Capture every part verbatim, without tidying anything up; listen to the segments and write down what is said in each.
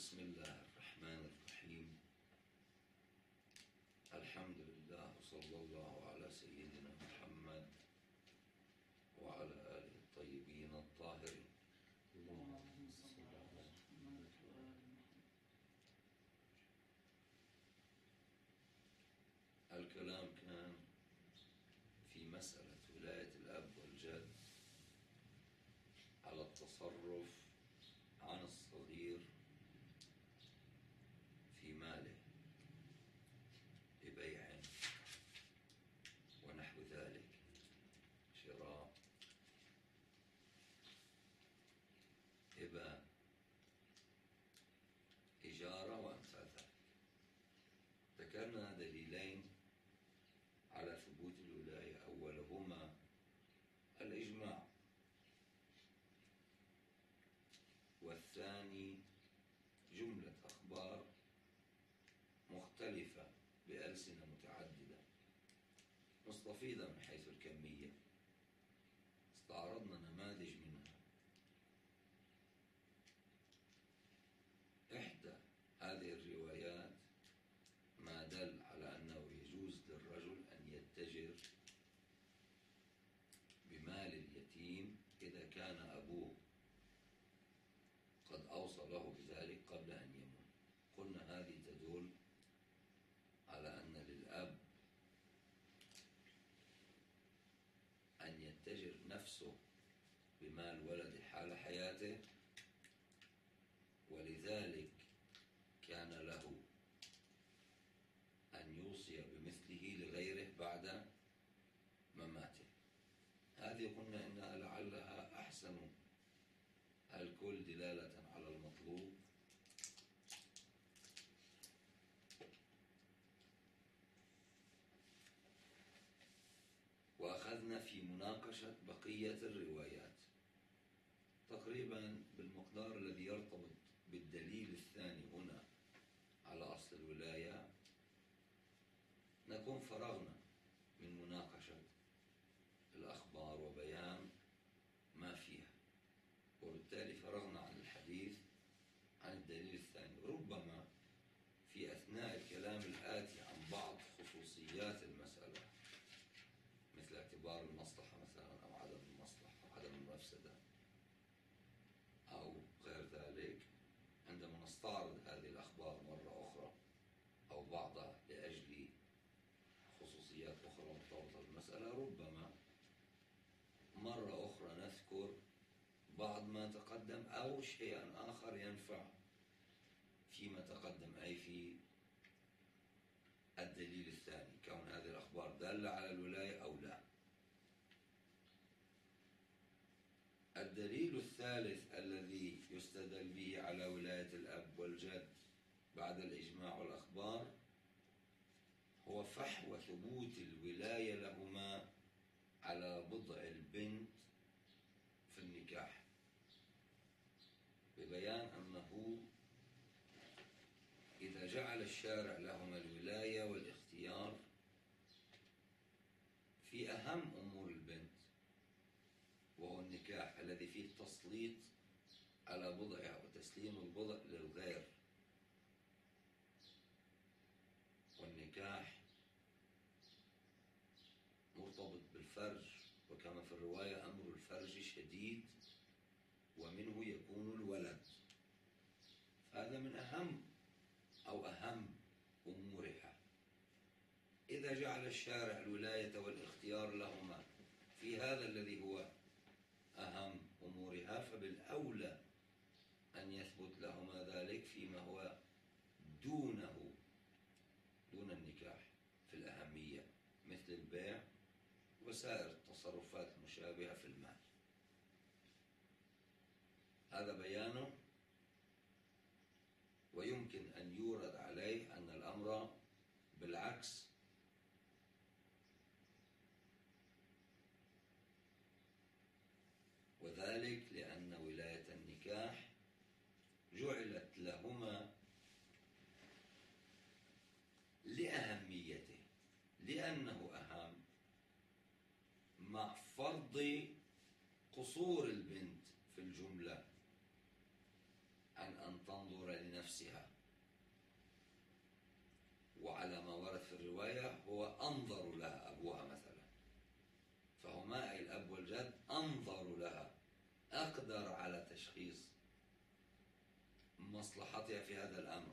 بسم الله الرحمن الرحيم. الحمد لله وصلى الله على سيدنا محمد وعلى آله الطيبين الطاهرين. اللهم صل على محمد وآل محمد. الكلام كان في مسألة ولاية الأب والجد على التصرف عن الصغير في ماله ببيع ونحو ذلك، شراء، هبة، إجارة وأمثال ذلك. ذكرنا دليلين على ثبوت الولاية، أولهما الإجماع، والثاني جملة أخبار مختلفة بألسنة متعددة مستفيضة من حيث الكمية، استعرضنا نماذج منها. إحدى هذه الروايات ما دل على أنه يجوز للرجل أن يتجر بمال اليتيم إذا كان أبوه قد أوصى له بذلك قبل أن يموت. قلنا هذه تدل على أن للأب أن يتجر نفسه بمال ولده حال حياته، ولذلك كان له أن يوصي بمثله لغيره بعد مماته. هذه قلنا إنها لعلها أحسن الكل دلالة على المطلوب، وأخذنا في مناقشة بقية الروايات تقريبا بالمقدار الذي يرتبط بالدليل الثاني هنا على أصل الولاية. نكون فرغنا من مناقشة الأخبار وبيان ما فيها، وبالتالي فرغنا عن الحديث عن الدليل الثاني. ربما في أثناء الكلام الآتي عن بعض خصوصيات المسألة، مثل اعتبار المصلحة مثلا أو عدم المصلحة أو عدم المفسدة أو غير ذلك، عندما نستعرض هذه الأخبار مرة أخرى أو بعضها لأجل خصوصيات أخرى مرتبطة بالمسألة، ربما مرة أخرى نذكر بعض ما تقدم أو شيئا آخر ينفع فيما تقدم، أي في الدليل الثاني، كون هذه الأخبار دالة على الولاية أو لا. الدليل الثالث الذي يستدل به على ولاية الأب والجد بعد الإجماع والأخبار هو فحوى ثبوت الولاية لهما على بضع البنت في النكاح، ببيان أنه إذا جعل الشارع لهما الولاية والاختيار في أهم أمور البنت، وهو النكاح الذي فيه التسليط على بضعها وتسليم البضع للغير، والنكاح مرتبط بالفرج، وكما في الرواية أمر الفرج شديد ومنه يكون الولد، هذا من أهم أو أهم أمورها. إذا جعل الشارع الولاية والاختيار لهما في هذا الذي هو أهم أمورها، فبالأولى أن يثبت لهما ذلك فيما هو دونه دون النكاح في الأهمية، مثل البيع وسائر التصرفات المشابهة في المال. هذا بيانه، ويمكن أن يورد عليه أن الأمر بالعكس، وذلك لأن ولاية النكاح جعلت لهما لأهميته، لأنه أهم، مع فرض قصور البنت في الجملة عن أن أن تنظر لنفسها، وعلى ما ورد في الرواية هو أنظر لها أبوها مثلا، فهما أي الأب والجد أنظر لها، أقدر على تشخيص مصلحتها في هذا الأمر،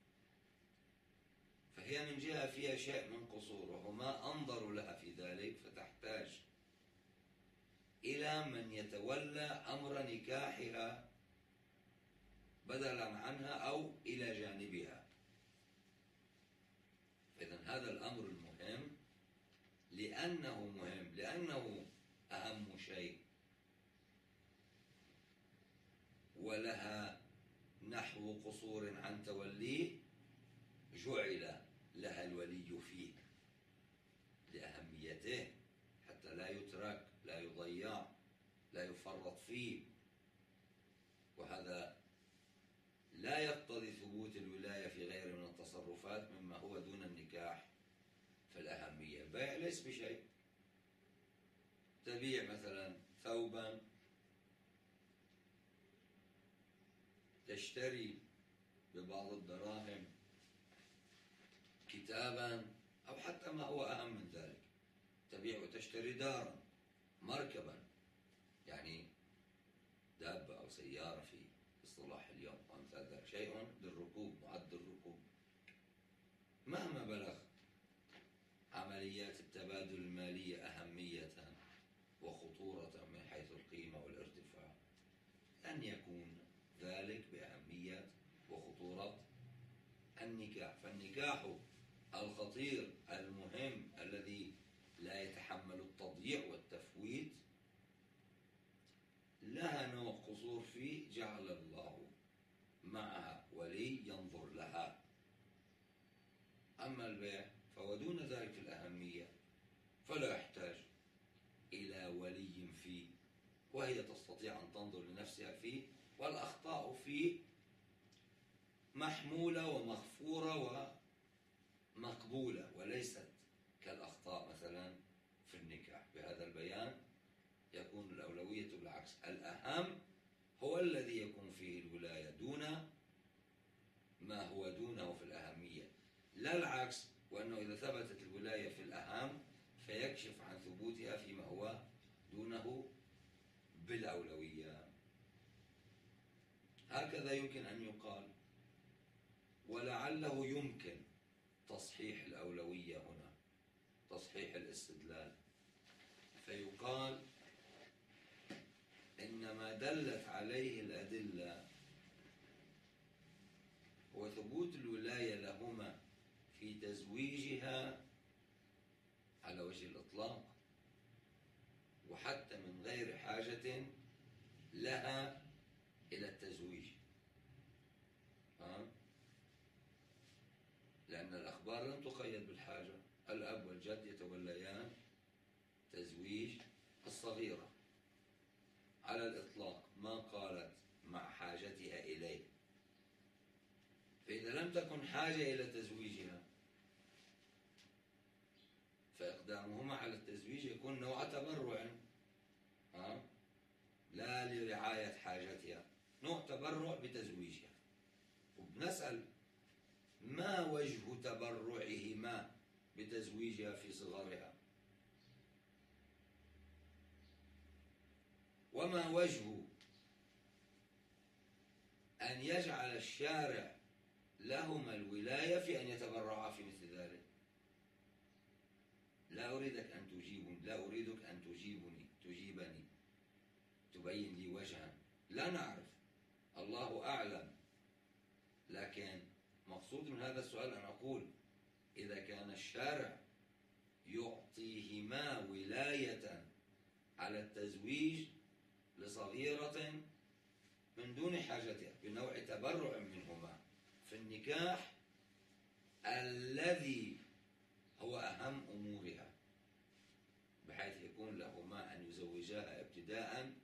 فهي من جهة فيها شيء من قصور، وهما أنظروا لها في ذلك، فتحتاج إلى من يتولى أمر نكاحها بدلا عنها أو إلى جانبها. إذن هذا الأمر المهم، لأنه مهم، لأنه أهم شيء، ولها نحو قصور عن توليه، جعل لها الولي فيه لأهميته، حتى لا يترك، لا يضيع، لا يفرط فيه. وهذا لا يقتضي ثبوت الولاية في غير من التصرفات مما هو دون النكاح في الأهمية. البيع ليس بشيء، تبيع مثلا ثوبا، تشتري ببعض الدراهم كتابا، أو حتى ما هو أهم من ذلك، تبيع وتشتري دارا، مركبا، يعني دابة أو سيارة في اصطلاح اليوم، وأمثال ذلك، شيء للركوب، معد الركوب. مهما بلغ عمليات التبادل المالية أهمية وخطورة من حيث القيمة والارتفاع، لن يكون ذلك بأهمية وخطورة النكاح. فالنكاح الخطير المهم الذي لا يتحمل التضييع والتفويت لها نوع قصور فيه، جعل الله معها ولي ينظر لها. أما البيع فهو دون ذلك في الأهمية، فلا يحتاج إلى ولي فيه، وهي تستطيع أن تنظر لنفسها فيه، والأخطاء فيه محمولة ومغفورة ومقبولة، وليست كالأخطاء مثلا في النكاح. بهذا البيان يكون الأولوية بالعكس، الأهم هو الذي يكون فيه الولاية دون ما هو دونه في الأهمية، لا العكس، وأنه إذا ثبتت الولاية في الأهم فيكشف عن ثبوتها فيما هو دونه بالأولوية. هكذا يمكن أن يقال، ولعله يمكن تصحيح الأولوية هنا، تصحيح الاستدلال، فيقال إنما دلت عليه الأدلة هو ثبوت الولاية لهما في تزويجها على وجه الإطلاق، وحتى من غير حاجة لها إلى التزويج. ها؟ لأن الأخبار لم تقيد بالحاجة، الأب والجد يتوليان تزويج الصغيرة على الإطلاق، ما قالت مع حاجتها إليه. فإذا لم تكن حاجة إلى تزويجها فإقدامهما على التزويج يكون نوع تبرع، ها؟ لا لرعاية حاجتها، نوع تبرع بتزويجها. وبنسأل ما وجه تبرعهما بتزويجها في صغرها، وما وجه أن يجعل الشارع لهما الولاية في أن يتبرعا في مثل ذلك. لا أريدك أن تجيبني، لا أريدك أن تجيبني تجيبني تبين لي وجها، لا نعرف، الله أعلم. لكن مقصود من هذا السؤال أن أقول إذا كان الشارع يعطيهما ولاية على التزويج لصغيرة من دون حاجتها بنوع تبرع منهما في النكاح الذي هو أهم أمورها، بحيث يكون لهما أن يزوجاها ابتداء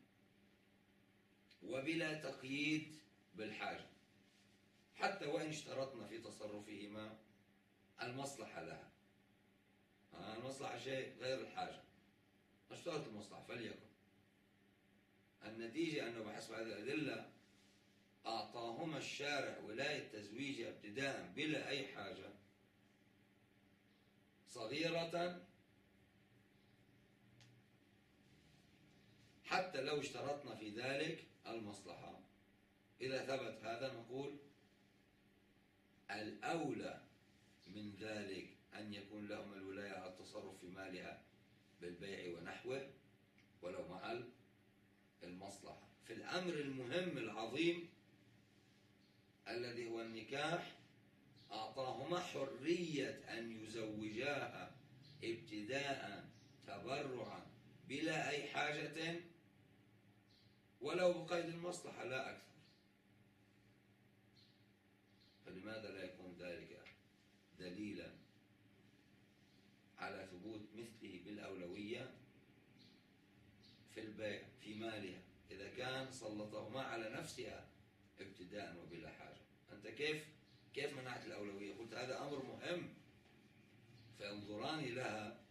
وبلا تقييد بالحاجة، حتى وإن اشترطنا في تصرفهما المصلحة لها. المصلحة شيء غير الحاجة، اشترط المصلحة فليكن. النتيجة أنه بحسب هذه الأدلة أعطاهما الشارع ولاية تزويج ابتداء بلا أي حاجة صغيرة، حتى لو اشترطنا في ذلك المصلحة، إذا ثبت هذا نقول الأولى من ذلك أن يكون لهم الولاية على التصرف في مالها بالبيع ونحوه ولو مع المصلحة. في الأمر المهم العظيم الذي هو النكاح أعطاهما حرية أن يزوجاها ابتداء تبرعا بلا أي حاجة ولو بقيد المصلحة لا أكثر. فلماذا لا يكون ذلك دليلا على ثبوت مثله بالأولوية في البيع في مالها إذا كان سلطهما على نفسها ابتداء وبلا حاجة؟ أنت كيف كيف منعت الأولوية؟ قلت هذا أمر مهم فينظران لها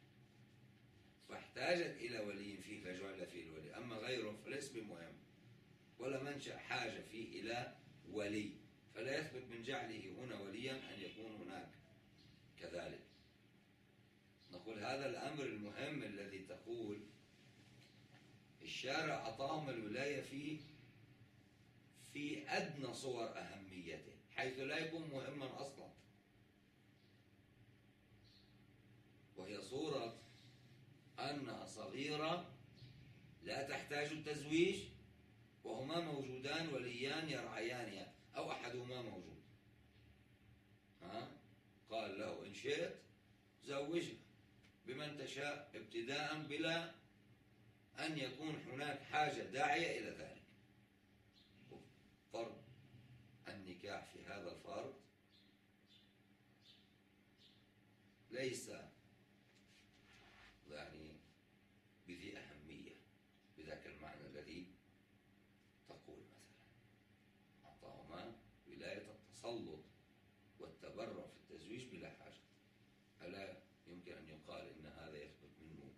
فاحتاجت إلى ولي فيه فجعل فيه الولي، أما غيره فليس بمهم ولا منشأ حاجة فيه إلى ولي، فلا يثبت من جعله هنا وليا أن يكون هناك كذلك. نقول هذا الأمر المهم الذي تقول الشارع أعطاهم الولاية فيه في أدنى صور أهميته حيث لا يكون مهما أصلا، وهي صورة أنها صغيرة لا تحتاج التزويج وهما موجودان وليان يرعيانها أو أحدهما موجود. ها؟ قال له إن شئت زوجها بمن تشاء ابتداء بلا أن يكون هناك حاجة داعية إلى ذلك. فرض النكاح في هذا الفرض ليس يعني بذي أهمية بذاك المعنى الذي تقول. مثلا أعطاهما ولاية التسلط والتبرع في التزويج بلا حاجة، ألا يمكن أن يقال إن هذا يثبت منه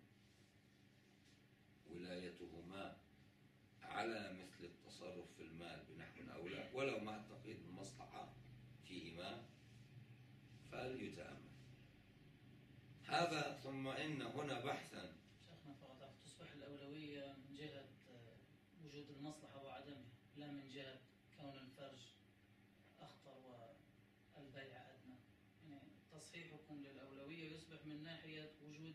ولايتهما على مثل التصرف في المال بنحو أولى ولو مع التقييد المصلحة فيهما؟ فليتأمل هذا. ثم إن هنا بحثا شيخنا فقط تصبح الأولوية من جهة وجود المصلحة وعدمها لا من جهة كون الفرج أخطر والبيع أدنى. يعني تصحيحكم للأولوية يصبح من ناحية وجود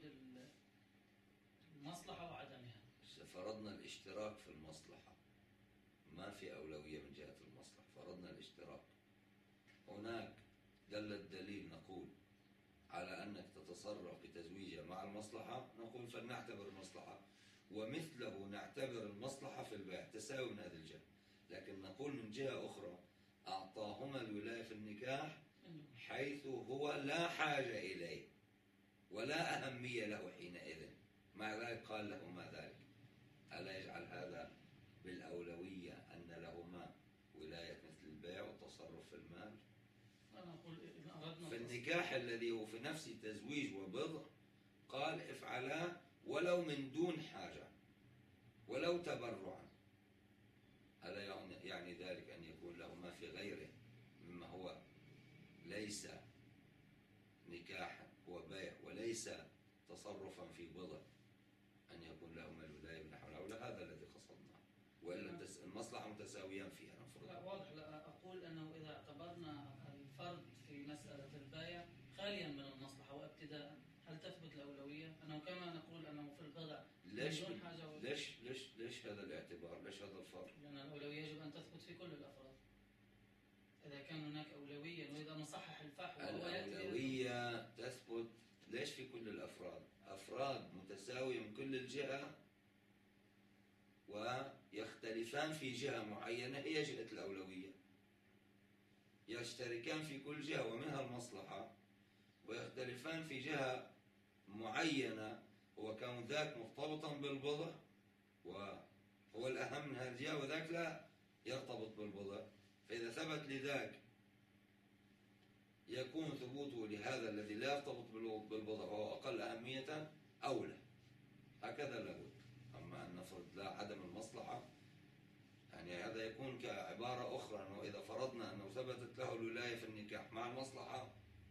المصلحة وعدمها. فرضنا الاشتراك في المصلحة، ما في أولوية من جهة المصلحة، فرضنا الاشتراك. هناك دل الدليل نقول على أنك تتصرف بتزويجها مع المصلحة، نقول فلنعتبر المصلحة، ومثله نعتبر المصلحة في البيع تساوي من هذه الجهة. لكن نقول من جهة أخرى أعطاهما الولاية في النكاح حيث هو لا حاجة إليه ولا أهمية له حينئذ، مع ذلك قال لهما ذلك. ألا يجعل هذا بالأولوية أن لهما ولاية مثل البيع والتصرف في المال؟ أنا أقول إن أردنا في النكاح الذي هو في نفسه تزويج وبضع قال افعلا ولو من دون حاجة ولو تبرعا. ألا يعني ذلك أن يكون لهما في غيره مما هو ليس نكاحا هو بيع وليس تصرفا في بضع أن يكون لهما الولاية بنحو الأولى؟ هذا الذي قصدناه، وإلا المصلحة متساويان فيها نفرض. لا واضح. لا أقول أنه إذا اعتبرنا الفرد في مسألة البيع خاليا من المصلحة وابتداء هل تثبت الأولوية؟ أنه كما نقول أنه في البضع ليش بدون حاجة و... ليش ليش ليش هذا الاعتبار؟ ليش هذا الفرق؟ لأن الأولوية يجب أن تثبت في كل الأفراد. إذا كان هناك أولوية وإذا مصحح الفحوى الأولوية تثبت ليش في كل الأفراد؟ أفراد متساوية من كل الجهة ويختلفان في جهة معينة هي جهة الأولوية، يشتركان في كل جهة ومنها المصلحة، ويختلفان في جهة معينة هو كون ذاك مرتبطا بالبضع وهو الأهم من هذه الجهة وذاك لا يرتبط بالبضع. فإذا ثبت لذاك يكون ثبوته لهذا الذي لا يرتبط بالبضع وهو أقل أهمية أولى. هكذا لابد. أما أن نفرض لا عدم المصلحة يعني هذا يكون كعبارة أخرى أنه إذا فرضنا أنه ثبتت له الولاية في النكاح مع المصلحة،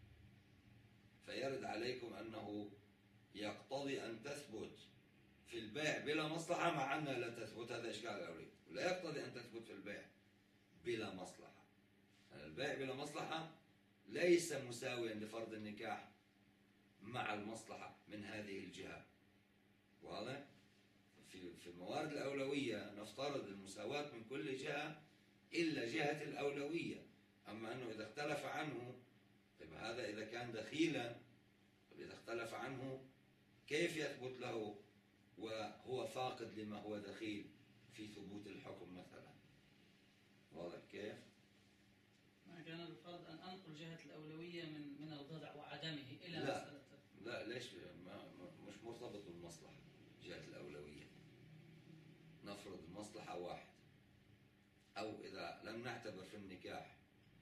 فيرد عليكم أنه يقتضي أن تثبت في البيع بلا مصلحة مع أنها لا تثبت. هذا إشكال الأولية. ولا يقتضي أن تثبت في البيع بلا مصلحة. يعني البيع بلا مصلحة ليس مساويا لفرض النكاح مع المصلحة من هذه الجهة. واضح؟ في في الموارد الأولوية نفترض المساواة من كل جهة إلا جهة الأولوية. أما أنه إذا اختلف عنه، طيب هذا إذا كان دخيلا، طيب إذا اختلف عنه كيف يثبت له وهو فاقد لما هو دخيل في ثبوت الحكم مثلا؟ واضح كيف؟ ما كان الفرض أن أنقل جهة الأولوية من من البضع وعدمه إلى لا. مسألة. لا ليش؟ ما مش مرتبط بالمصلحة جهة الأولوية. نفرض المصلحة واحد، أو إذا لم نعتبر في النكاح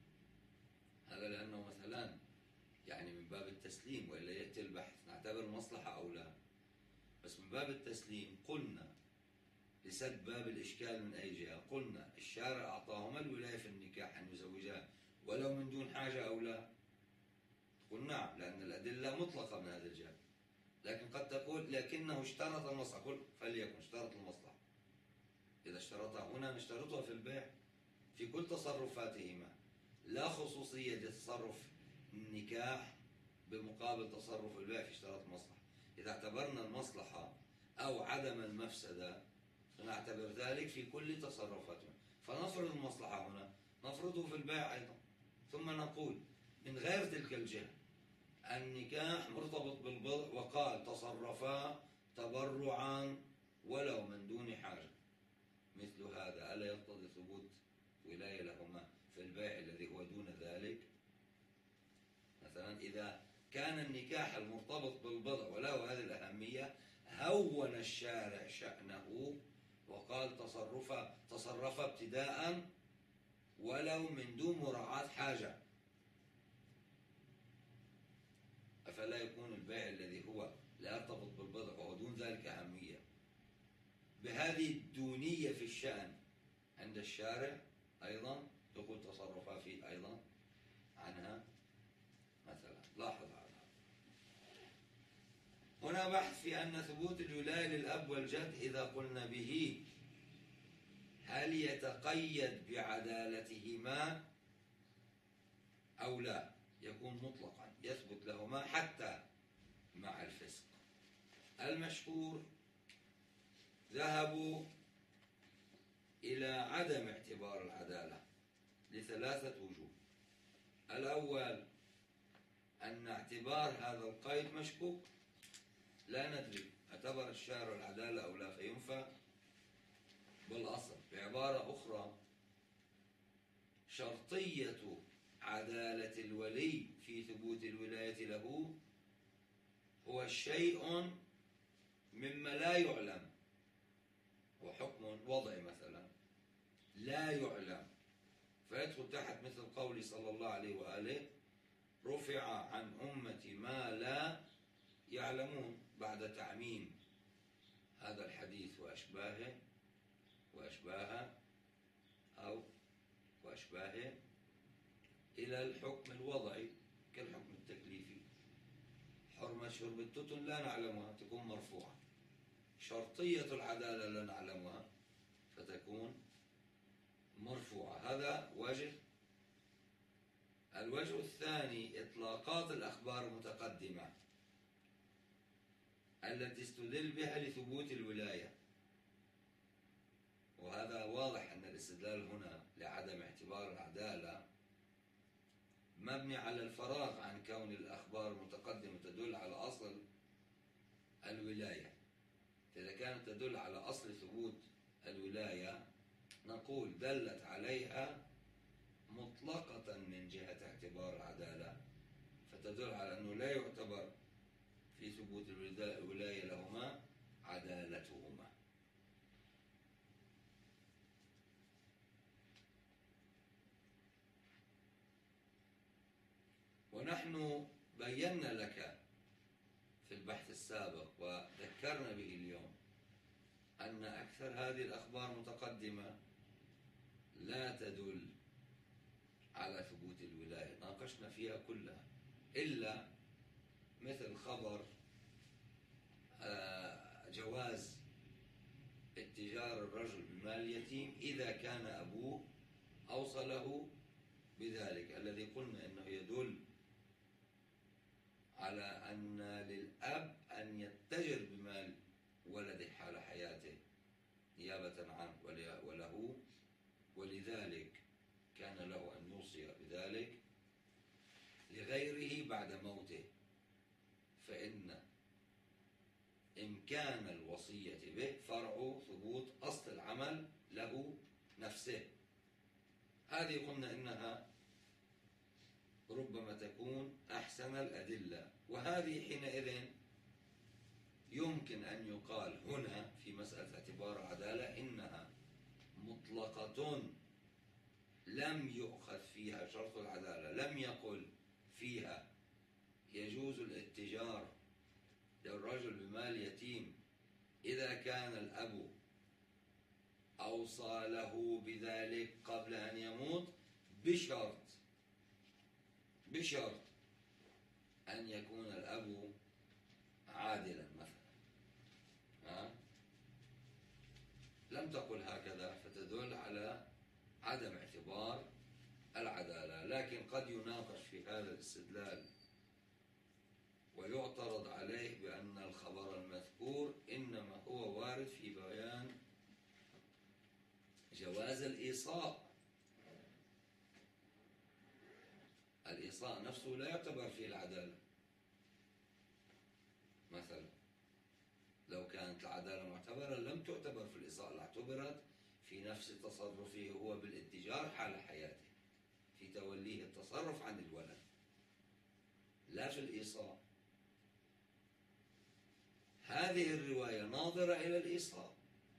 هذا لأنه مثلا يعني من باب التسليم، وإلا يأتي البحث نعتبر المصلحة أو لا. بس من باب التسليم قلنا لسد باب الإشكال من أي جهة، قلنا الشارع أعطاهما الولاية في النكاح أن يزوجان ولو من دون حاجة أو لا. قل نعم، لأن الأدلة مطلقة من هذا الجهة. لكن قد تقول لكنه اشترط المصلحة. قل فليكن اشترط المصلحة. إذا اشترطها هنا نشترطها في البيع في كل تصرفاتهما، لا خصوصية لتصرف النكاح بمقابل تصرف البيع في اشتراط المصلحة. إذا اعتبرنا المصلحة أو عدم المفسدة فنعتبر ذلك في كل تصرفاتنا. فنفرض المصلحة هنا، نفرضه في البيع أيضا، ثم نقول من غير تلك الجهة النكاح مرتبط بالبضع، وقال تصرفا تبرعا ولو من دون حاجة. مثل هذا ألا يقتضي ثبوت ولاية لهما في البيع الذي هو دون ذلك؟ مثلا إذا كان النكاح المرتبط بالبضع وله هذه الأهمية، هون الشارع شأنه وقال تصرف تصرف ابتداء ولو من دون مراعاة حاجة. أفلا يكون البيع الذي هو لا يرتبط بالبضع وهو دون ذلك أهمية بهذه الدونية في الشأن عند الشارع أيضا يقول تصرفا فيه أيضا عنها مثلا؟ لاحظ على هنا بحث في أن ثبوت الولاية للأب والجد إذا قلنا به هل يتقيد بعدالتهما أو لا؟ يكون مطلقا يثبت لهما حتى مع الفسق. المشهور ذهبوا إلى عدم اعتبار العدالة لثلاثة وجوه. الأول أن اعتبار هذا القيد مشكوك، لا ندري اعتبر الشارع العدالة أو لا فينفى بالأصل. بعبارة أخرى شرطية عدالة الولي في ثبوت الولاية له هو شيء مما لا يعلم، وحكم وضعي مثلا لا يعلم، فيدخل تحت مثل قولي صلى الله عليه وآله رفع عن أمتي ما لا يعلمون، بعد تعميم هذا الحديث وأشباهه وأشباهه أو وأشباهه إلى الحكم الوضعي كالحكم التكليفي. حرمة شرب التتن لا نعلمها تكون مرفوعة، شرطية العدالة لا نعلمها فتكون مرفوعة. هذا وجه. الوجه الثاني إطلاقات الأخبار المتقدمة التي استدل بها لثبوت الولاية، وهذا واضح أن الاستدلال هنا لعدم اعتبار العدالة مبني على الفراغ عن كون الأخبار المتقدمة تدل على أصل الولاية. إذا كانت تدل على أصل ثبوت الولاية نقول دلت عليها مطلقة من جهة اعتبار العدالة، فتدل على أنه لا يعتبر في ثبوت الولاية لهما عدالتهما. ونحن بينا لك في البحث السابق وذكرنا به اليوم أن أكثر هذه الأخبار متقدمة لا تدل على ثبوت الولاية، ناقشنا فيها كلها، إلا مثل خبر جواز اتجار الرجل بمال اليتيم إذا كان أبوه أوصى له بذلك، الذي قلنا إنه يدل على أن للأب أن يتجر بمال ولده حال حياته نيابة عنه وله، ولذلك كان له أن يوصي بذلك لغيره بعد موته، فإن إمكان الوصية به فرع ثبوت أصل العمل له نفسه. هذه قلنا إنها ربما تكون أحسن الأدلة، وهذه حينئذ يمكن أن يقال هنا في مسألة اعتبار العدالة إنها مطلقة لم يؤخذ فيها شرط العدالة، لم يقل فيها يجوز الاتجار للرجل بمال يتيم إذا كان الأب أوصى له بذلك قبل أن يموت، بشرط بشرط أن يكون الأب عادلا مثلا. ها؟ لم تقل هكذا، فتدل على عدم اعتبار العدالة. لكن قد يناقش في هذا الاستدلال ويعترض عليه بأن الخبر المذكور إنما هو وارد في بيان جواز الإيصاء. الإيصاء نفسه لا يعتبر فيه العدالة. مثلا لو كانت العدالة معتبرة لم تعتبر في الإيصاء، اعتبرت في نفس تصرفه هو بالاتجار حال حياته، في توليه التصرف عن الولد، لا في الإيصاء. هذه الرواية ناظرة إلى الإيصاء،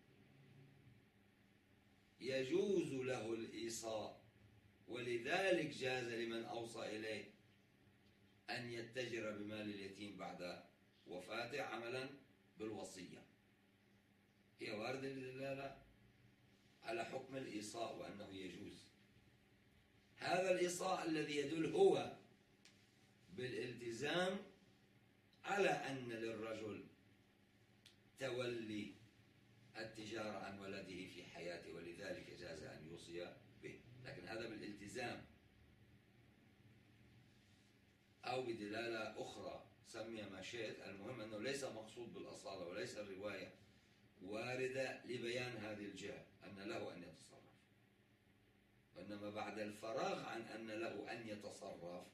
يجوز له الإيصاء، ولذلك جاز لمن أوصى إليه أن يتجر بمال اليتيم بعد وفاته عملا بالوصية. هي واردة للدلالة على حكم الإيصاء وأنه يجوز. هذا الإيصاء الذي يدل هو بالالتزام على أن للرجل تولي التجارة عن ولده في حياته، ولذلك جاز أن يوصي به، لكن هذا بالالتزام أو بدلالة أخرى، سمي ما شئت. المهم أنه ليس مقصود بالأصالة، وليس الرواية واردة لبيان هذه الجهة أن له أن يتصرف، وإنما بعد الفراغ عن أن له أن يتصرف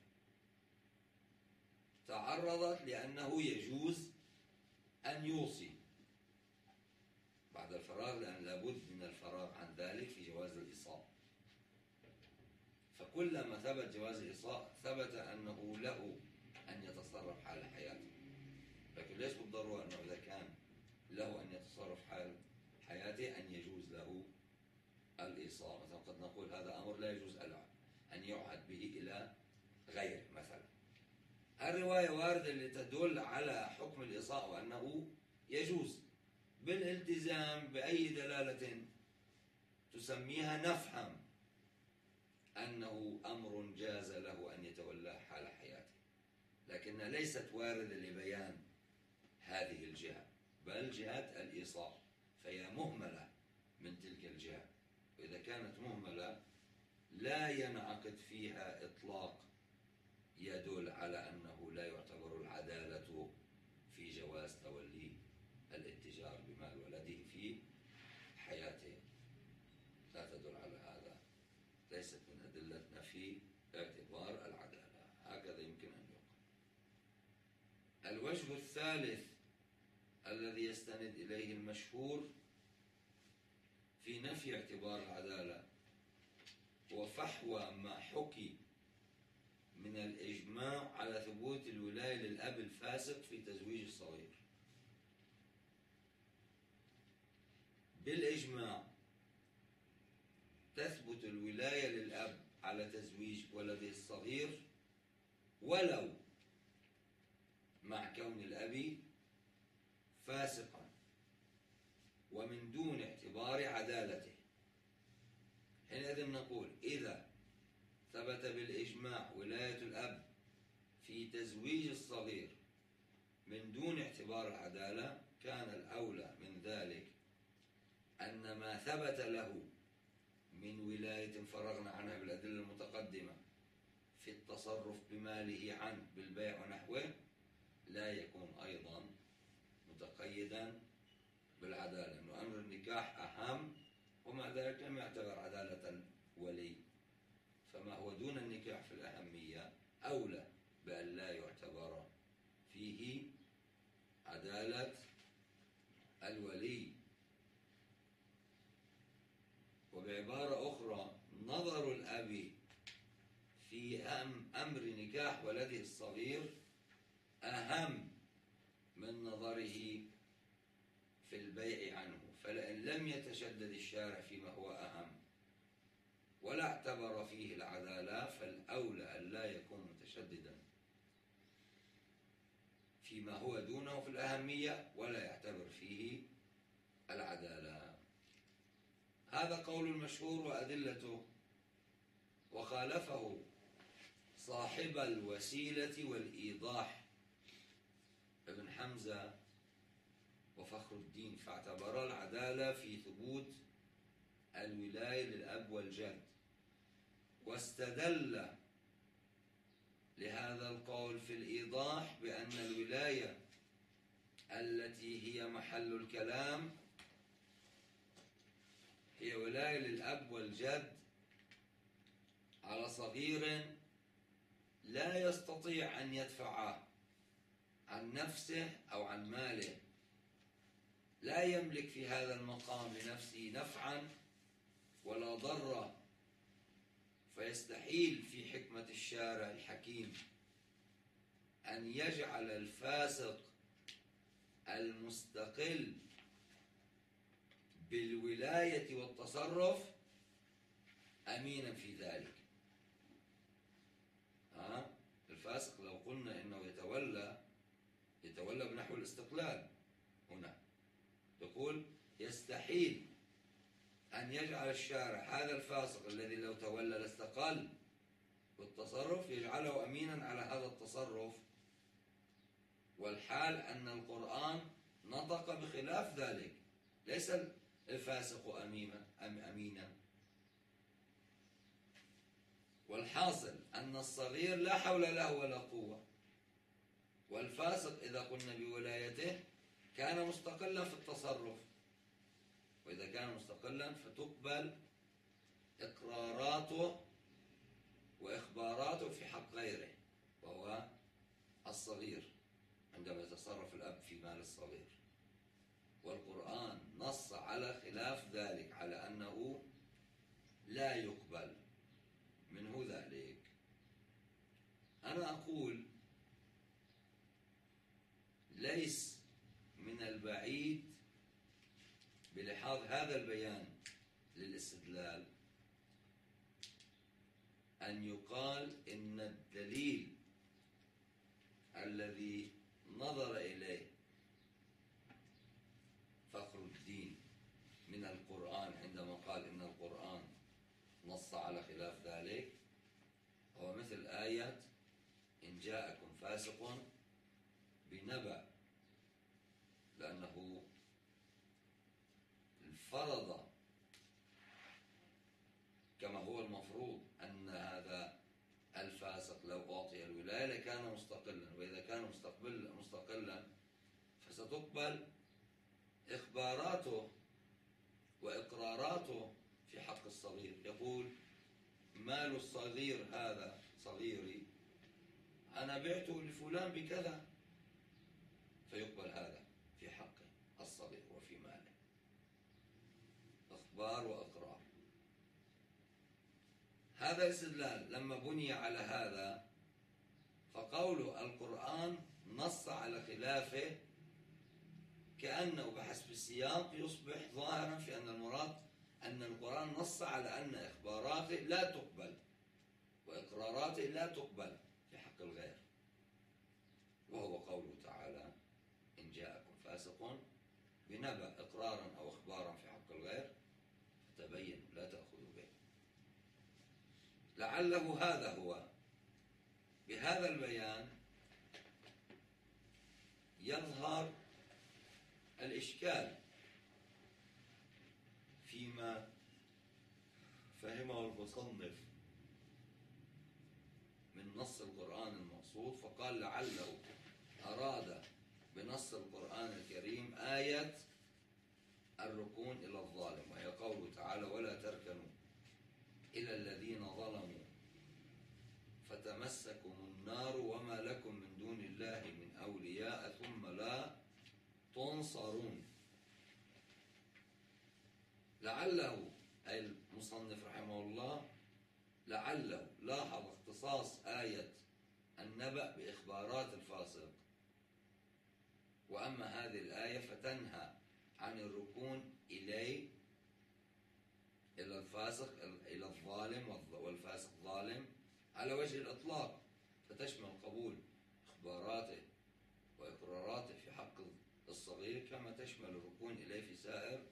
تعرضت لأنه يجوز أن يوصي بعد الفراغ، لأن لابد من الفراغ عن ذلك في جواز الإيصاء. فكلما ثبت جواز الإيصاء ثبت أنه له أن يتصرف حال حياته، لكن ليس بالضرورة أنه إذا كان له أن يتصرف حال حياته أن يجوز له الإيصاء. مثلا قد نقول هذا أمر لا يجوز أن يعهد به إلى غيره مثلا. الرواية واردة لتدل على حكم الإيصاء وأنه يجوز، بالالتزام بأي دلالة تسميها نفهم أنه أمر جاز له أن يتولاه حال حياته، لكنها ليست واردة لبيان هذه الجهة، بل جهة الإيصاء، فهي مهملة من تلك الجهة. وإذا كانت مهملة لا ينعقد فيها إطلاق يدل على أنه لا يعتبر العدالة في جواز تولي الاتجار بمال ولده في حياته، لا تدل على هذا، ليست من أدلتنا في اعتبار العدالة. هكذا يمكن أن يقال. الوجه الثالث الذي يستند إليه المشهور في نفي اعتبار العدالة هو فحوى ما حكي من الإجماع على ثبوت الولاية للأب الفاسق في تزويج الصغير. بالإجماع تثبت الولاية للأب على تزويج ولده الصغير ولو مع كون الأب فاسقا ومن دون اعتبار عدالته. حينئذ نقول إذا ثبت بالإجماع ولاية الأب في تزويج الصغير من دون اعتبار العدالة، كان الأولى من ذلك أن ما ثبت له من ولاية فرغنا عنها بالأدلة المتقدمة في التصرف بماله عنه بالبيع ونحوه لا يكون أيضا متقيدا بالعدالة، أنه أمر النكاح أهم، ومع ذلك لم يعتبر عدالة الولي، فما هو دون النكاح في الأهمية أولى بأن لا يعتبر فيه عدالة الولي. وبعبارة أخرى، نظر الأب في أمر نكاح ولده الصغير أهم من نظره في البيع عنه، فلئن لم يتشدد الشارع فيما هو أهم ولا اعتبر فيه العدالة، فالأولى أن لا يكون متشددا فيما هو دونه في الأهمية ولا يعتبر فيه العدالة. هذا قول المشهور وأدلته، وخالفه صاحب الوسيلة والإيضاح ابن حمزة وفخر الدين، فاعتبر العدالة في ثبوت الولاية للأب والجد، واستدل لهذا القول في الإيضاح بأن الولاية التي هي محل الكلام هي ولاية للأب والجد على صغير لا يستطيع أن يدفع عن نفسه أو عن ماله، لا يملك في هذا المقام لنفسه نفعا ولا ضرا، فيستحيل في حكمة الشارع الحكيم أن يجعل الفاسق المستقل بالولاية والتصرف أمينا في ذلك. ها؟ الفاسق لو قلنا إنه يتولى يتولى بنحو الاستقلال، هنا يقول يستحيل أن يجعل الشارع هذا الفاسق الذي لو تولى لاستقل بالتصرف يجعله أمينا على هذا التصرف، والحال أن القرآن نطق بخلاف ذلك، ليس الفاسق أمينا أم أمينا. والحاصل أن الصغير لا حول له ولا قوة، والفاسق إذا قلنا بولايته كان مستقلا في التصرف، وإذا كان مستقلا فتقبل إقراراته وإخباراته في حق غيره وهو الصغير عندما يتصرف الأب في مال الصغير. والقرآن نص على خلاف ذلك، على أنه لا يقبل منه ذلك. أنا أقول ليس من البعيد بلحاظ هذا البيان للاستدلال أن يقال إن الدليل الذي نظر إليه فخر الدين من القرآن عندما قال إن القرآن نص على خلاف ذلك هو مثل آية إن جاءكم فاسق بنبأ، لأنه فرض كما هو المفروض أن هذا الفاسق لو أعطي الولاية لكان مستقلا، وإذا كان مستقبل مستقلا فستقبل إخباراته وإقراراته في حق الصغير. يقول مال الصغير هذا صغيري أنا بعته لفلان بكذا، فيقبل هذا في حق الصغير وفي ماله، إخبار وإقرار. هذا الاستدلال لما بني على هذا فقول القرآن نص على خلافه كأنه بحسب السياق يصبح ظاهرا في أن المراد أن القرآن نص على أن إخباراته لا تقبل وإقراراته لا تقبل في حق الغير، وهو قوله تعالى إن جاءكم فاسق بنبأ، إقرارا أو إخبارا في حق الغير فتبينوا لا تأخذوا به. لعله هذا هو. بهذا البيان يظهر الإشكال فيما فهمه المصنف من نص القرآن المقصود، فقال لعله أراد بنص القرآن الكريم آية الركون إلى الظالم، وهي قوله تعالى ولا تركنوا إلى الذين ظلموا فتمسكم النار وما لكم من دون الله من أولياء ثم لا تنصرون. لعله أي المصنف رحمه الله لعله لاحظ اختصاص آية النبأ بإخبارات الفاسق، وأما هذه الآية فتنهى عن الركون إليه إلى الفاسق إلى الظالم، والفاسق ظالم على وجه الإطلاق، فتشمل قبول إخباراته وإقراراته في حق الصغير كما تشمل الركون إليه في سائر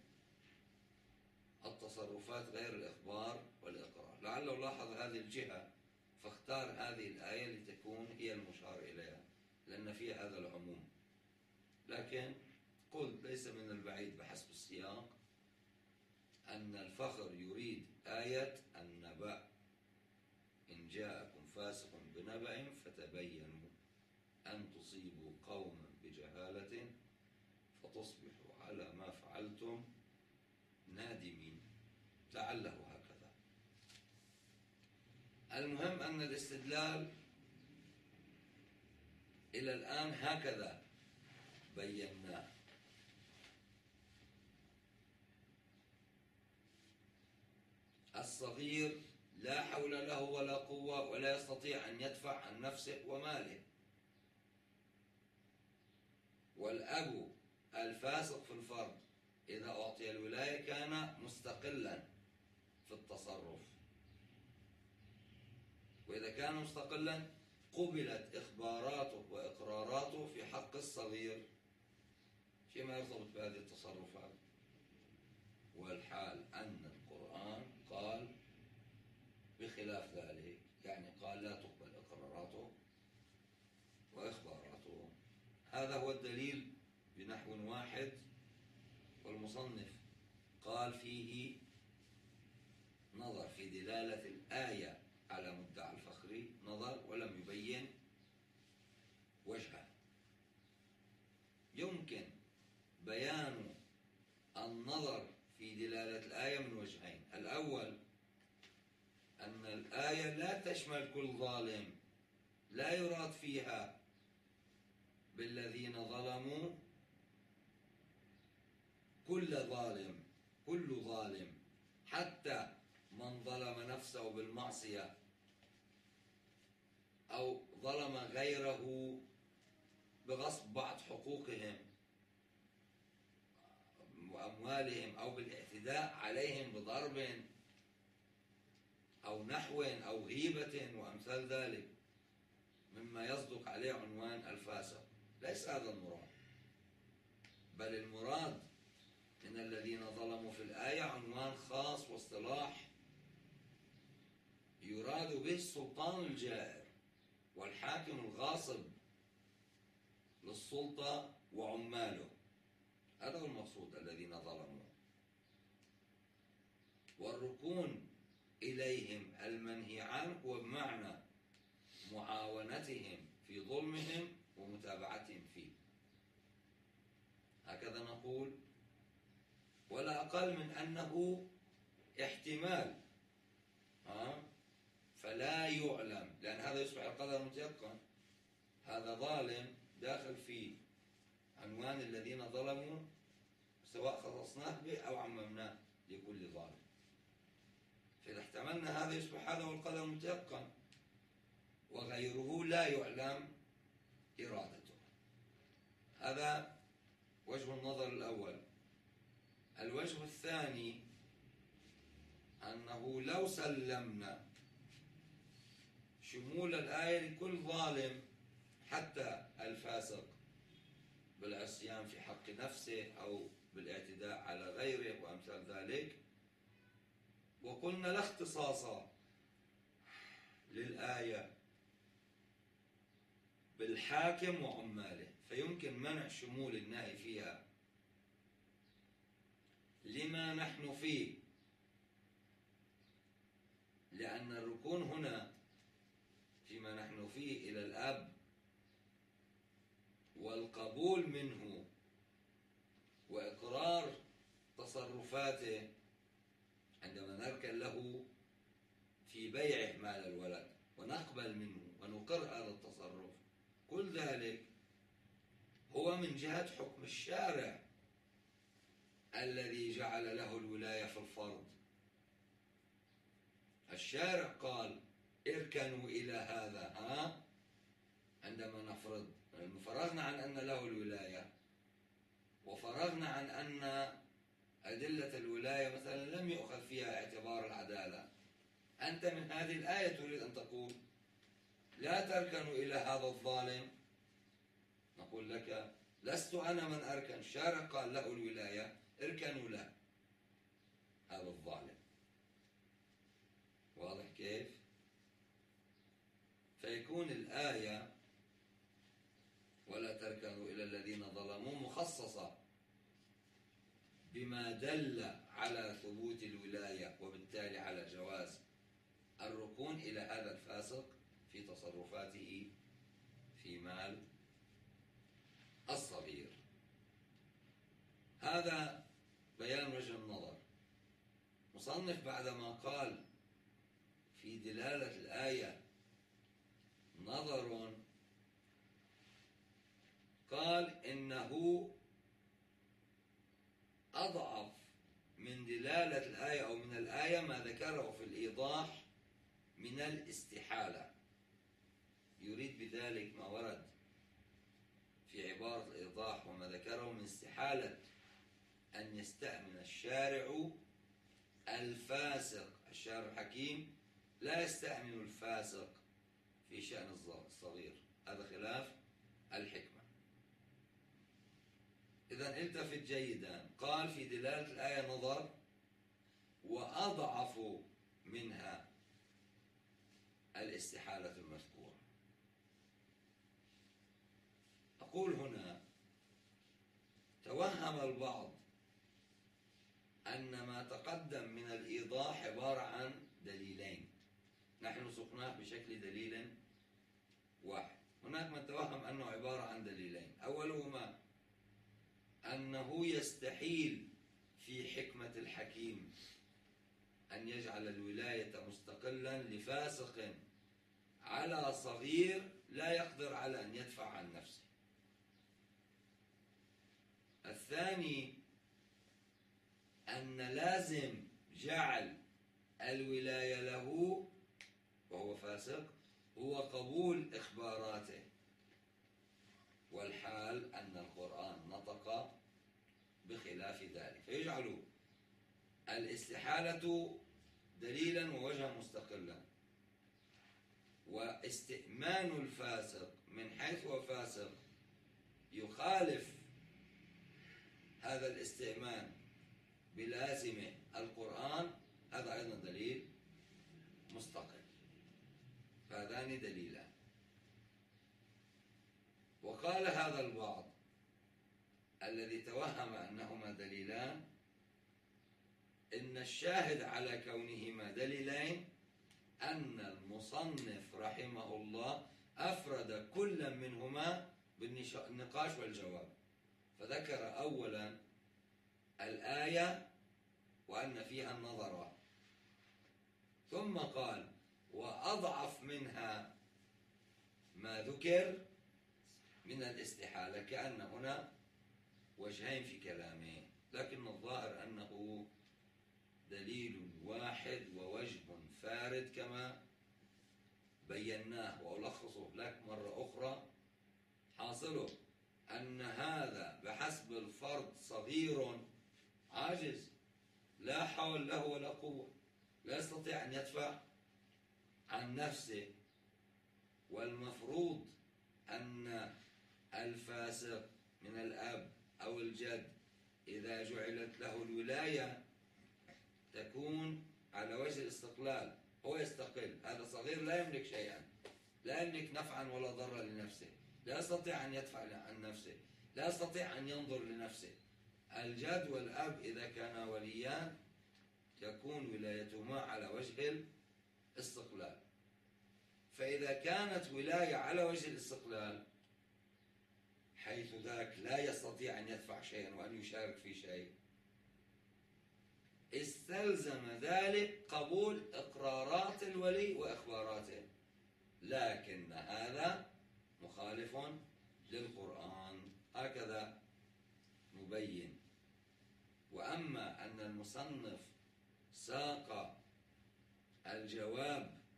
التصرفات غير الإخبار والإقرار. لعله لاحظ هذه الجهة فاختار هذه الآية لتكون هي المشار إليها لأن فيها هذا العموم. لكن قلت ليس من البعيد بحسب السياق أن الفخر يريد آية النبأ، إن جاءكم فاسق بنبأ فتبينوا أن تصيبوا قوما بجهالة فتصبحوا على ما فعلتم نادمين. لعله هكذا. المهم أن الاستدلال إلى الآن هكذا بيناه. الصغير لا حول له ولا قوة ولا يستطيع أن يدفع عن نفسه وماله، والأب الفاسق في الفرد إذا أعطي الولاية كان مستقلا في التصرف، وإذا كان مستقلا قبلت إخباراته وإقراراته في حق الصغير فيما يرتبط بهذه التصرفات. والحال أن القرآن قال بخلاف ذلك، يعني قال لا تقبل إقراراته وإخباراته. هذا هو الدليل بنحو واحد، والمصنف قال فيه نظر في دلالة الآية على مدعى الفخر نظر ولم يبين وجهه. يمكن بيان النظر في دلالة الآية من وجهين. الأول أن الآية لا تشمل كل ظالم، لا يراد فيها بالذين ظلموا كل ظالم، كل ظالم حتى من ظلم نفسه بالمعصية أو ظلم غيره بغصب بعض حقوقهم وأموالهم أو بالاعتداء عليهم بضرب أو نحو أو غيبة وأمثال ذلك مما يصدق عليه عنوان الفاسق. ليس هذا المراد، بل المراد من الذين ظلموا في الآية عنوان خاص واصطلاح يراد به السلطان الجائر والحاكم الغاصب للسلطة وعماله. هذا هو المقصود الذين ظلموا، والركون إليهم المنهي عنه هو بمعنى معاونتهم في ظلمهم ومتابعتهم فيه. هكذا نقول، ولا أقل من أنه احتمال ها فلا يعلم، لأن هذا يصبح القدر متيقن. هذا ظالم داخل في عنوان الذين ظلموا سواء خصصناه به أو عممناه لكل ظالم. فإذا احتملنا هذا يصبح هذا هو القدر المتيقن، وغيره لا يعلم إرادته. هذا وجه النظر الأول. الوجه الثاني أنه لو سلمنا شمول الآية لكل ظالم حتى الفاسق بالعصيان في حق نفسه أو بالاعتداء على غيره وأمثال ذلك، وقلنا لا اختصاص للآية بالحاكم وعماله، فيمكن منع شمول النهي فيها لما نحن فيه، لأن الركون هنا فيما نحن فيه إلى الأب والقبول منه وإقرار تصرفاته عندما نركن له في بيعه مال الولد ونقبل منه ونقر هذا التصرف، كل ذلك هو من جهة حكم الشارع الذي جعل له الولاية في الفرض. الشارع قال اركنوا إلى هذا، ها عندما نفرض فرغنا عن أن له الولاية وفرغنا عن أن أدلة الولاية مثلا لم يؤخذ فيها اعتبار العدالة، أنت من هذه الآية تريد أن تقول لا تركنوا إلى هذا الظالم، نقول لك لست أنا من أركن، الشارع قال له الولاية اركنوا له هذا الظالم. واضح كيف؟ فيكون الآية ولا تركنوا إلى الذين ظلموا مخصصة بما دل على ثبوت الولاية وبالتالي على جواز الركون إلى هذا الفاسق في تصرفاته في مال الصغير. هذا بيان وجه النظر. مصنف بعدما قال في دلالة الآية نظر، قال إنه أضعف من دلالة الآية أو من الآية ما ذكره في الإيضاح من الاستحالة، يريد بذلك ما ورد في عبارة الإيضاح وما ذكره من استحالة أن يستأمن الشارع الفاسق. الشارع الحكيم لا يستأمن الفاسق في شأن الصغير، هذا خلاف الحكمة. إذن التفت جيدا، قال في دلالة الآية نظر وأضعف منها الاستحالة المذكورة. أقول هنا توهم البعض أن ما تقدم من الإيضاح عبارة عن دليلين، نحن سقناه بشكل دليل واحد. هناك من توهم أنه عبارة عن دليلين، أولهما أنه يستحيل في حكمة الحكيم أن يجعل الولاية مستقلا لفاسق على صغير لا يقدر على أن يدفع عن نفسه. الثاني أن لازم جعل الولاية له وهو فاسق هو قبول إخباراته، والحال أن القرآن نطق بخلاف ذلك، فيجعل الاستحالة دليلا ووجها مستقلا، واستئمان الفاسق من حيث هو فاسق يخالف هذا الاستئمان بلازمه القرآن، هذا أيضا دليل مستقل. فهذان دليلان. وقال هذا البعض الذي توهم أنهما دليلان إن الشاهد على كونهما دليلين أن المصنف رحمه الله أفرد كل منهما بالنقاش والجواب، فذكر أولا الآية وأن فيها النظر، ثم قال وأضعف منها ما ذكر من الاستحالة، كأن هنا وجهين في كلامه، لكن الظاهر أنه دليل واحد ووجه فارد كما بيناه وألخصه لك مرة أخرى. حاصله أن هذا بحسب الفرد صغير عاجز لا حول له ولا قوة، لا يستطيع أن يدفع عن نفسه، والمفروض أن الفاسق من الأب أو الجد إذا جعلت له الولاية تكون على وجه الاستقلال، هو يستقل، هذا صغير لا يملك شيئا، لا يملك نفعا ولا ضرا لنفسه، لا يستطيع أن يدفع عن نفسه، لا يستطيع أن ينظر لنفسه. الجد والأب إذا كانا وليان تكون ولايتهما على وجه الاستقلال. فإذا كانت ولاية على وجه الاستقلال حيث ذاك لا يستطيع أن يدفع شيئا وأن يشارك في شيء، استلزم ذلك قبول إقرارات الولي وإخباراته، لكن هذا مخالف للقرآن، هكذا نبين. وأما أن المصنف ساق الجواب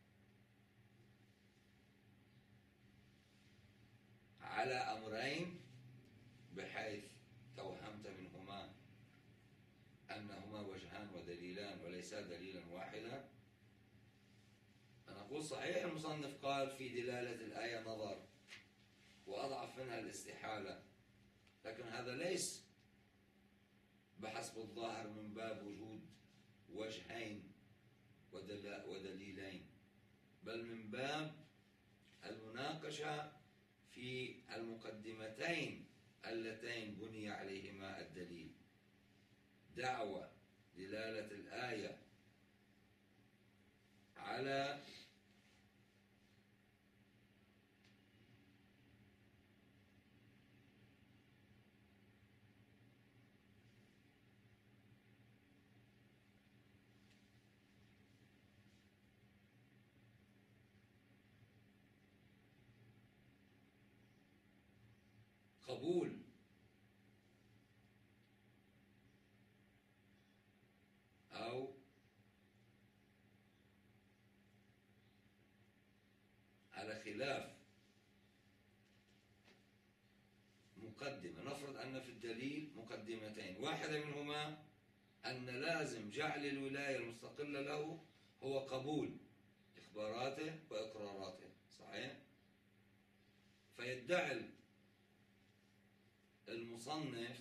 على أمرين بحيث توهمت منهما أنهما وجهان ودليلان وليسا دليلا واحدا، فنقول صحيح المصنف قال في دلالة الآية نظر وأضعف منها الاستحالة، لكن هذا ليس بحسب الظاهر من باب وجود وجهين ودليلين، بل من باب المناقشة في المقدمتين اللتين بني عليهما الدليل، دعوى دلالة الآية على قبول أو على خلاف مقدمة. نفرض أن في الدليل مقدمتين، واحدة منهما أن لازم جعل الولاية المستقلة له هو قبول إخباراته وإقراراته، صحيح؟ فيدعي المصنف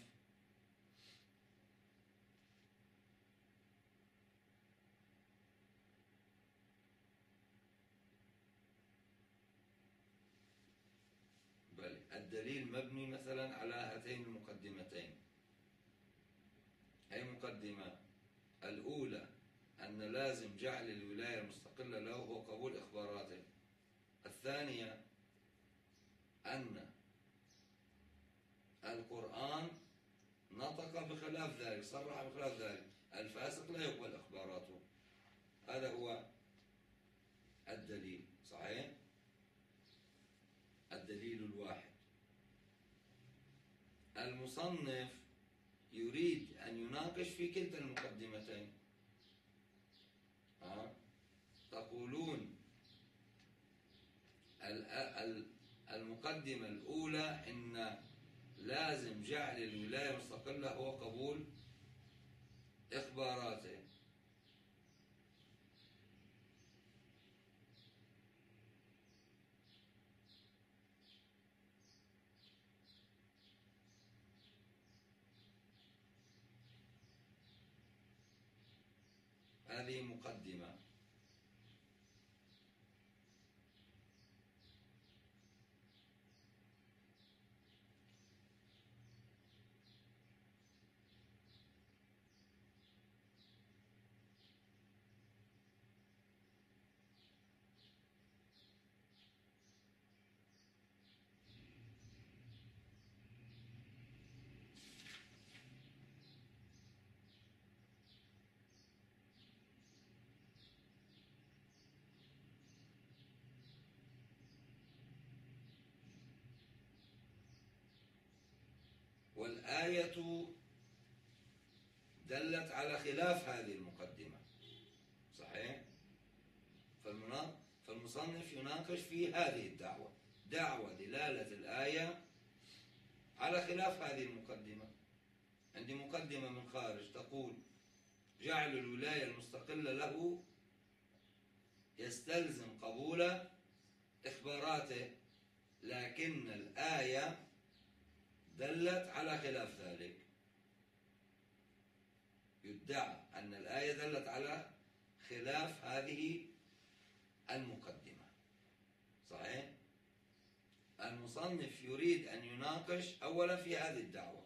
بل الدليل مبني مثلا على هاتين المقدمتين. أي مقدمة؟ الأولى أن لازم جعل الولاية المستقلة له هو قبول إخباراته. الثانية أن القرآن نطق بخلاف ذلك، صرح بخلاف ذلك، الفاسق لا يقبل إخباراته. هذا هو الدليل، صحيح؟ الدليل الواحد. المصنف يريد أن يناقش في كلتا المقدمتين. أه؟ تقولون المقدمة الأولى إن لازم جعل الولاية مستقلة هو قبول إخباراته، هذه مقدمة. والآية دلت على خلاف هذه المقدمة، صحيح؟ فالمصنف يناقش في هذه الدعوة، دعوة دلالة الآية على خلاف هذه المقدمة. عندي مقدمة من خارج تقول جعل الولاية المستقلة له يستلزم قبول إخباراته، لكن الآية دلت على خلاف ذلك. يدعى أن الآية دلت على خلاف هذه المقدمة. صحيح؟ المصنف يريد أن يناقش أولا في هذه الدعوة،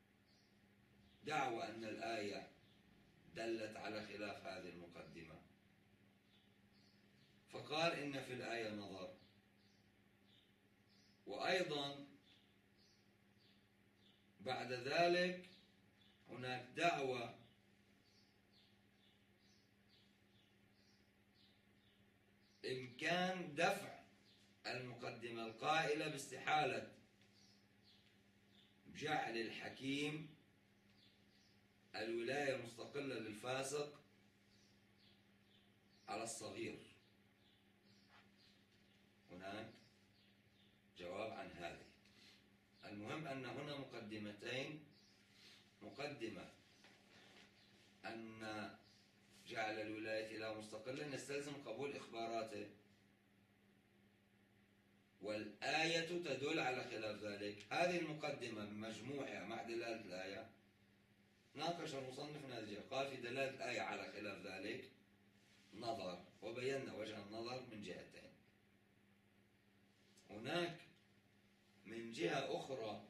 دعوة أن الآية دلت على خلاف هذه المقدمة، فقال إن في الآية نظر. وأيضا بعد ذلك هناك دعوة إمكان دفع المقدمة القائلة باستحالة جعل الحكيم الولاية المستقلة للفاسق على الصغير. هناك جواب عن هذه. المهم أن هنا مقدمتين: مقدمة أن جعل الولاية لا مستقلة نستلزم قبول إخباراته، والآية تدل على خلاف ذلك. هذه المقدمة بمجموعها مع دلالة الآية ناقش المصنف ناتجة، قال في دلالة الآية على خلاف ذلك نظر، وبينا وجه النظر من جهتين. هناك من جهة أخرى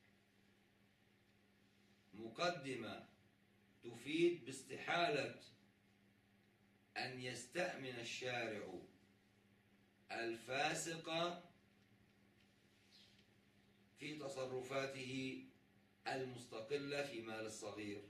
مقدمة تفيد باستحالة أن يستأمن الشارع الفاسق في تصرفاته المستقلة في مال الصغير.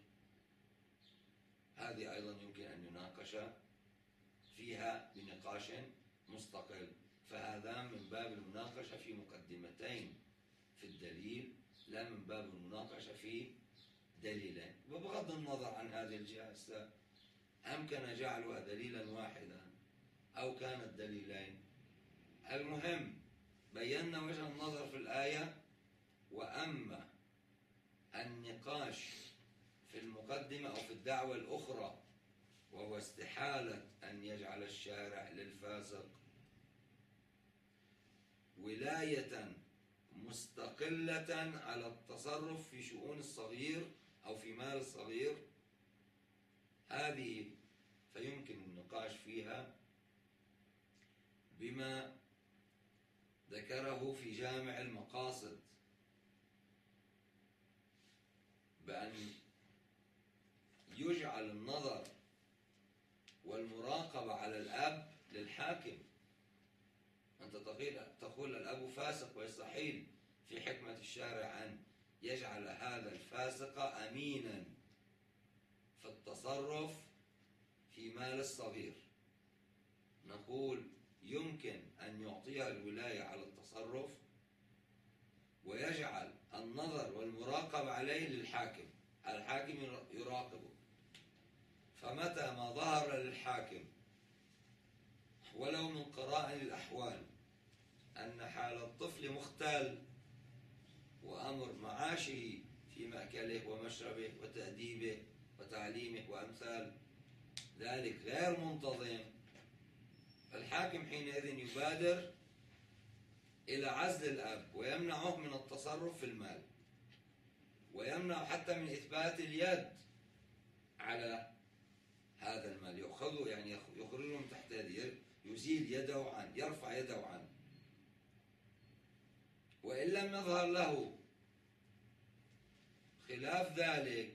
هذه أيضا يمكن أن يناقش فيها بنقاش مستقل، فهذا من باب المناقشة في مقدمتين في الدليل، لا من باب المناقشة في دليلين. وبغض النظر عن هذه الجهة، أمكن جعلها دليلا واحدا أو كانت دليلين، المهم بينا وجه النظر في الآية. وأما النقاش في المقدمة أو في الدعوة الأخرى، وهو استحالة أن يجعل الشارع للفاسق ولاية مستقلة على التصرف في شؤون الصغير أو في مال الصغير، هذه فيمكن النقاش فيها بما ذكره في جامع المقاصد، بأن يجعل النظر والمراقبة على الأب للحاكم. أنت تقول الأب فاسق ويستحيل في حكمة الشارع أن يجعل هذا الفاسق أمينا في التصرف في مال الصغير. نقول يمكن أن يعطيها الولاية على التصرف ويجعل النظر والمراقبة عليه للحاكم، الحاكم يراقبه. فمتى ما ظهر للحاكم ولو من قرائن الأحوال أن حال الطفل مختل وأمر معاشه في مأكله ومشربه وتأديبه وتعليمه وأمثال ذلك غير منتظم، فالحاكم حينئذ يبادر إلى عزل الأب ويمنعه من التصرف في المال، ويمنع حتى من إثبات اليد على هذا المال، يأخذه يعني يخرجه من تحت يده، يزيل يده عنه، يرفع يده عنه. وإن لم يظهر له خلاف ذلك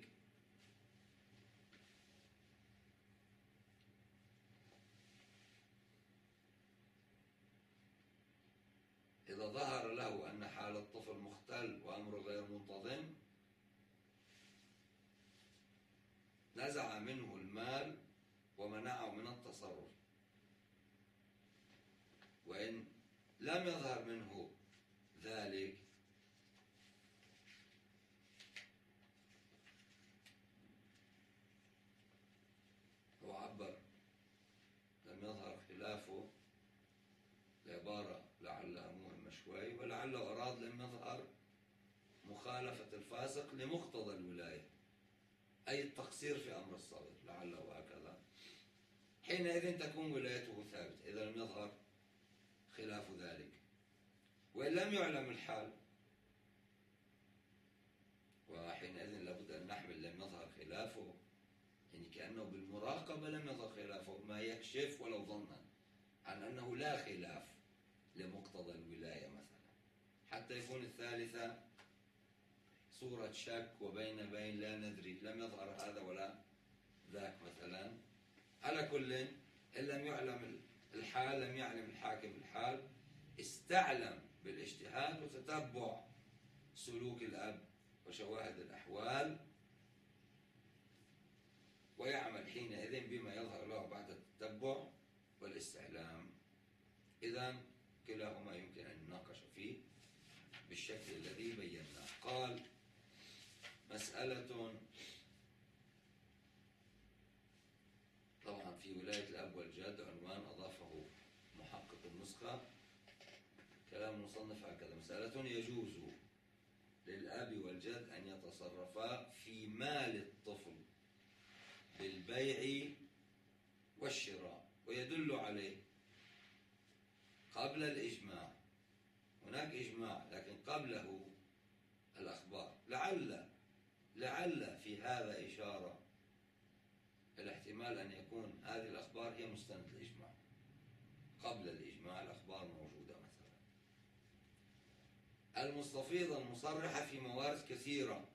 إذا ظهر له أن حال الطفل مختل وأمره غير منتظم نزع منه المال ومنعه من التصرف. وإن لم يظهر منه ذلك هو عبر لم يظهر خلافه العبارة لعلها مهمة شوي، ولعله أراد لم يظهر مخالفة الفاسق لمقتضى الولاية، أي التقصير في أمر الصغير، لعله هكذا. حينئذ تكون ولايته ثابتة إذا لم يظهر خلاف ذلك. وإن لم يعلم الحال، وحينئذ لابد أن نحمل لم يظهر خلافه، يعني كأنه بالمراقبة لم يظهر خلافه، ما يكشف ولو ظنا عن أنه لا خلاف لمقتضى الولاية مثلا، حتى يكون الثالثة صورة شك وبين بين لا ندري، لم يظهر هذا ولا ذاك مثلا. على كل إن لم يعلم الحال لم يعلم الحاكم الحال، استعلم بالاجتهاد وتتبع سلوك الأب وشواهد الأحوال، ويعمل حينئذ بما يظهر له بعد التتبع والاستعلام. إذن كلاهما يمكن أن يناقش فيه بالشكل الذي بيناه. قال: مسألة، طبعا في ولاية الأب والجد عنوان أضافه محقق النسخة، كلام المصنف هكذا: مسألة يجوز للأب والجد أن يتصرفا في مال الطفل بالبيع والشراء، ويدل عليه قبل الإجماع، هناك إجماع لكن قبله الأخبار، لعل لعل في هذا إشارة الاحتمال أن يكون هذه الأخبار هي مستند الإجماع، قبل الإجماع الأخبار موجودة مثلا المستفيضة المصرحة في موارد كثيرة.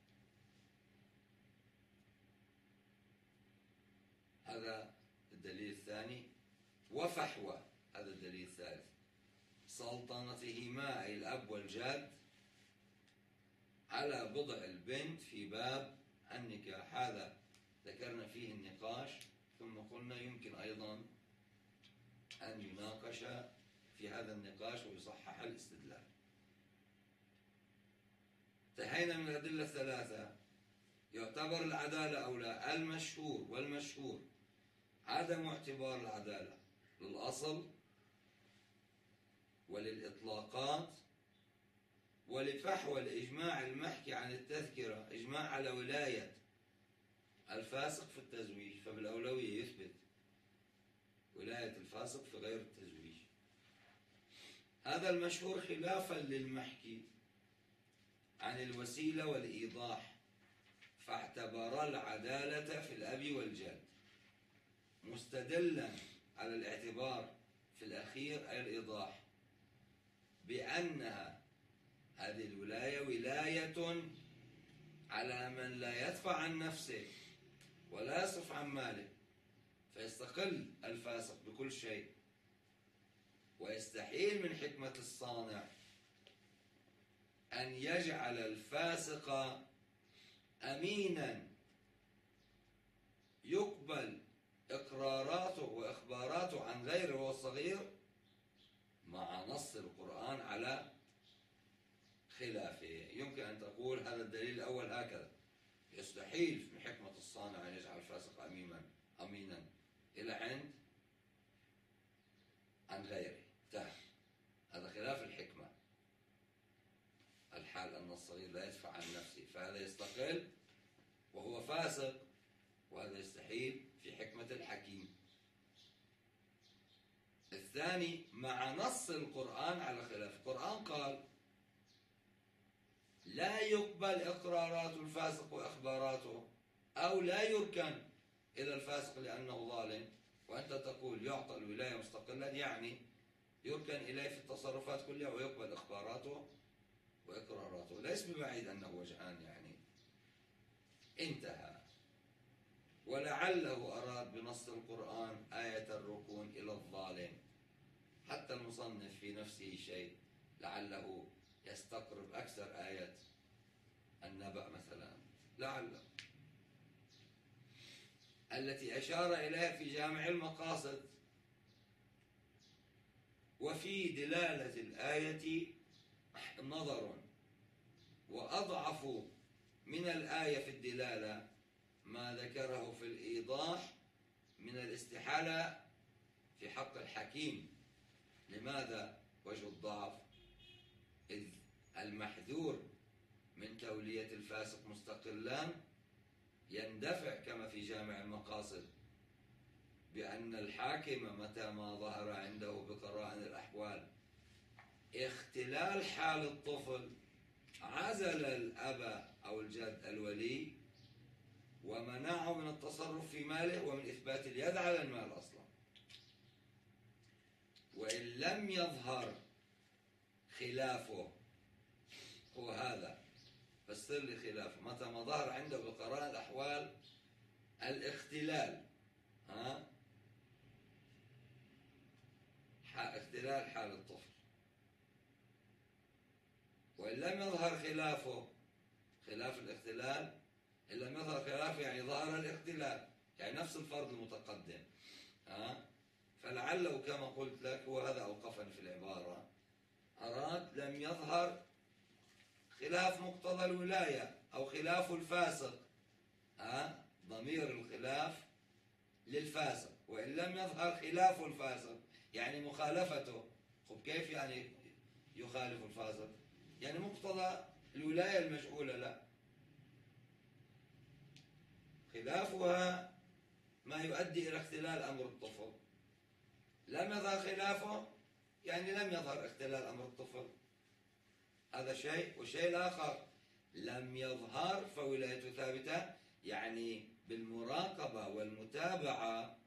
هذا الدليل الثاني. وفحوى، هذا الدليل الثالث، سلطنتهما أي الأب والجد على بضع البنت في باب النكاح، هذا ذكرنا فيه النقاش، ثم قلنا يمكن أيضا أن يناقش في هذا النقاش ويصحح الاستدلال. انتهينا من الأدلة الثلاثة. يعتبر العدالة أو لا؟ المشهور والمشهور عدم اعتبار العدالة للأصل وللإطلاقات ولفحوى الإجماع المحكي عن التذكرة، إجماع على ولاية الفاسق في التزويج، فبالأولوية يثبت ولاية الفاسق في غير التزويج. هذا المشهور خلافا للمحكي عن الوسيلة والإيضاح، فاعتبر العدالة في الأب والجد، مستدلا على الاعتبار في الأخير أي الإيضاح بأنها هذه الولاية ولاية على من لا يدفع عن نفسه ولا يصرف عن ماله، فيستقل الفاسق بكل شيء، ويستحيل من حكمة الصانع أن يجعل الفاسق أمينا يقبل إقراراته وإخباراته عن غيره وهو الصغير، مع نص القرآن على خلافه. يمكن أن تقول هذا الدليل الأول هكذا: يستحيل من حكمة الصانع أن يجعل الفاسق أمينا أمينا إلى عند عن غيره، انتهى. هذا خلاف الحكمة، الحال أن الصغير لا يدفع عن نفسه، فهذا يستقل وهو فاسق، وهذا يستحيل في حكمة الحكيم. الثاني مع نص القرآن على خلاف. القرآن قال: لا يقبل إقرارات الفاسق وإخباراته، أو لا يركن إلى الفاسق لأنه ظالم، وأنت تقول يعطى الولاية مستقلا، يعني يركن إليه في التصرفات كلها ويقبل إخباراته وإقراراته، ليس ببعيد أنه وجهان يعني. انتهى. ولعله أراد بنص القرآن آية الركون إلى الظالم، حتى المصنف في نفسه شيء، لعله يستقرب أكثر آية النبأ مثلا، لعله التي أشار إليها في جامع المقاصد. وفي دلالة الآية نظر، وأضعف من الآية في الدلالة ما ذكره في الإيضاح من الاستحالة في حق الحكيم. لماذا وجه الضعف؟ إذ المحذور من تولية الفاسق مستقلا يندفع كما في جامع المقاصد بأن الحاكم متى ما ظهر عنده بقرائن الأحوال اختلال حال الطفل عزل الأب أو الجد الولي ومنعه من التصرف في ماله ومن إثبات اليد على المال أصلا. وإن لم يظهر خلافه. هو هذا فسر لي خلافه. متى ما ظهر عنده بقرائن الأحوال الاختلال، ها اختلال حال الطفل. وإن لم يظهر خلافه، خلاف الاختلال، إن لم يظهر خلافه يعني ظهر الاختلال، يعني نفس الفرض المتقدم. ها فلعله كما قلت لك، وهذا أوقفني في العبارة، أراد لم يظهر خلاف مقتضى الولاية أو خلاف الفاسق. ها ضمير الخلاف للفاسق. وإن لم يظهر خلاف الفاسق يعني مخالفته. خب كيف يعني يخالف الفاسق؟ يعني مقتضى الولاية المجهولة لا، خلافها ما يؤدي إلى اختلال أمر الطفل. لم يظهر خلافه يعني لم يظهر اختلال أمر الطفل، هذا شيء. والشيء الآخر لم يظهر فولايته ثابتة، يعني بالمراقبة والمتابعة،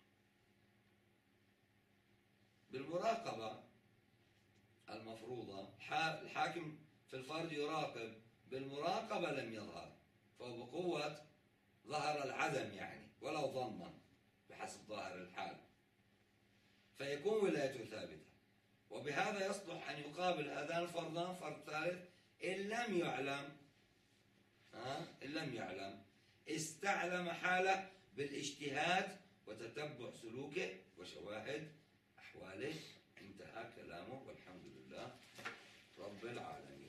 بالمراقبة المفروضة. الحاكم في الفرد يراقب، بالمراقبة لم يظهر، فهو بقوة ظهر العدم يعني ولو ظنا بحسب ظاهر الحال، فيكون ولايته ثابتة. وبهذا يصلح أن يقابل هذان الفرضان فرض ثالث إن لم يعلم. ها إن لم يعلم استعلم حاله بالاجتهاد وتتبع سلوكه وشواهد أحواله. انتهى كلامه والحمد لله رب العالمين.